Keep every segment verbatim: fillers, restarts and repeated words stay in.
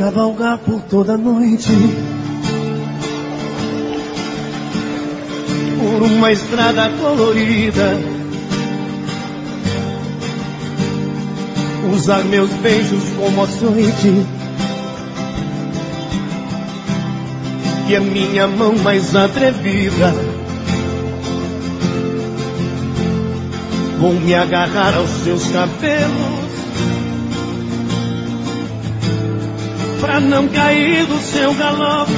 cavalgar por toda a noite, por uma estrada colorida, usar meus beijos como açoite, e a minha mão mais atrevida vou me agarrar aos seus cabelos pra não cair do seu galope.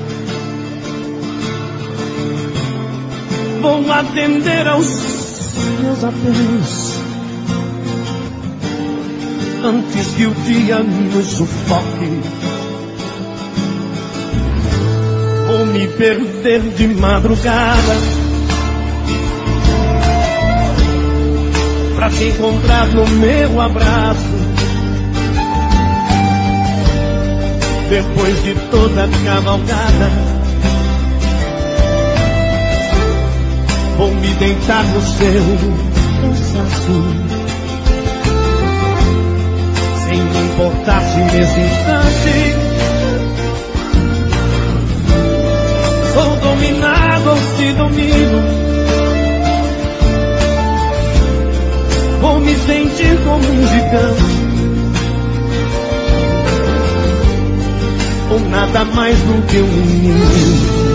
Vou atender aos meus apelos antes que o dia nos sufoque. Vou me perder de madrugada pra te encontrar no meu abraço. Depois de toda a cavalgada, vou me deitar no seu cansaço, sem me importar se nesse instante sou dominado ou se domino. Vou me sentir como um gigante, ou nada mais do que um menino.